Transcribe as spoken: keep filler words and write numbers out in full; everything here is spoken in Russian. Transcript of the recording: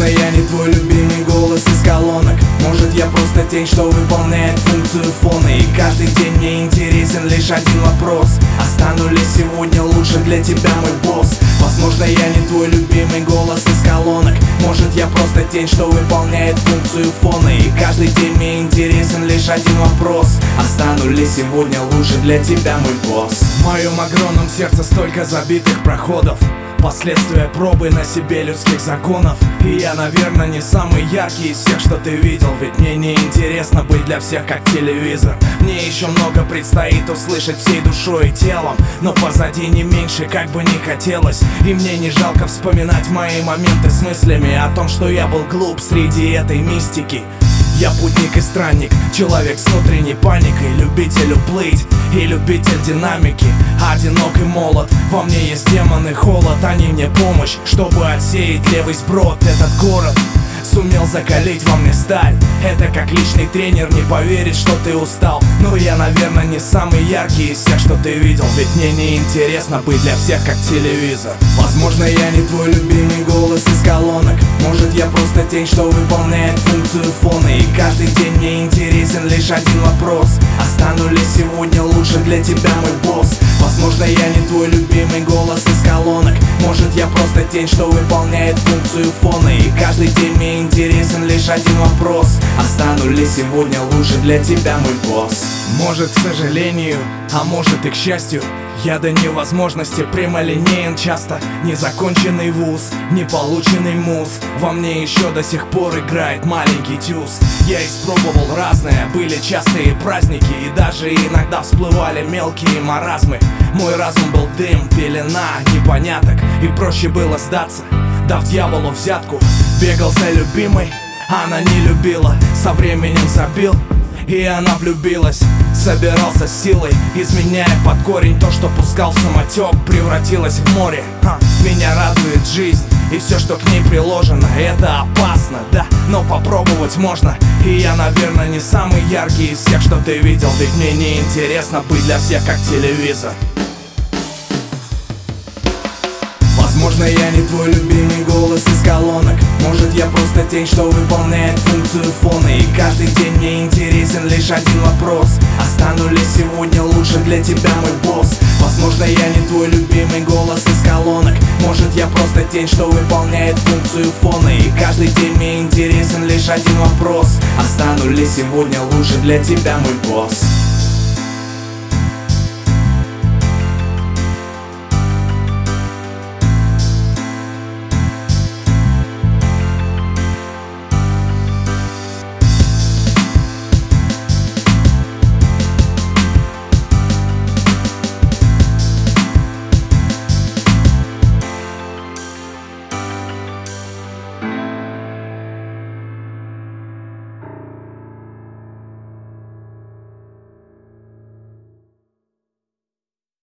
я не твой любимый голос из колонок. Может, я просто тень, что выполняет функцию фона. И каждый день мне интересен лишь один вопрос: а стану ли сегодня лучше для тебя, мой босс? Возможно, я не твой любимый голос из колонок. Может, я просто тень, что выполняет функцию фона. И каждый день мне интересен лишь один вопрос: а стану ли сегодня лучше для тебя, мой босс? В моем огромном сердце столько забитых проходов, последствия пробы на себе людских законов. И я, наверное, не самый яркий из всех, что ты видел. Ведь мне не интересно быть для всех как телевизор. Мне еще много предстоит услышать всей душой и телом, но позади не меньше, как бы ни хотелось. И мне не жалко вспоминать мои моменты с мыслями о том, что я был глуп среди этой мистики. Я путник и странник, человек с внутренней паникой, любитель уплыть и любитель динамики. Одинок и молод, во мне есть демон и холод. Они мне помощь, чтобы отсеять левый сброд. Этот город сумел закалить во мне сталь. Это как личный тренер не поверит, что ты устал. Но я, наверное, не самый яркий из всех, что ты видел. Ведь мне не интересно быть для всех как телевизор. Возможно, я не твой любимый голос из колонок. Может, я просто тень, что выполняет функцию фона. И каждый день мне интересен лишь один вопрос: а стану ли сегодня лучше для тебя, мой босс? Возможно, я не твой любимый голос из колонок. Может, я просто тень, что выполняет функцию фона. И каждый день мне интересен лишь один вопрос: а стану ли сегодня лучше для тебя, мой босс? Может, к сожалению, а может и к счастью, я до невозможности прямолинеен часто. Незаконченный вуз, неполученный муз. Во мне еще до сих пор играет маленький тюз. Я испробовал разное, были частые праздники, и даже иногда всплывали мелкие маразмы. Мой разум был дым, пелена непоняток, и проще было сдаться, дав дьяволу взятку. Бегал за любимой, она не любила. Со временем забил, и она влюбилась. Собирался с силой, изменяя под корень то, что пускал в самотек, превратилось в море. Ха. Меня радует жизнь и все, что к ней приложено. Это опасно, да, но попробовать можно. И я, наверное, не самый яркий из всех, что ты видел. Ведь мне не интересно быть для всех как телевизор. Возможно, я не твой любимый голос из колонок. Может, я просто тень, что выполняет функцию фона. И каждый день мне интересен лишь один вопрос: а стану ли сегодня лучше для тебя, мой босс? Возможно, я не твой любимый голос из колонок. Может, я просто тень, что выполняет функцию фона. И каждый день мне интересен лишь один вопрос: а стану ли сегодня лучше для тебя, мой босс?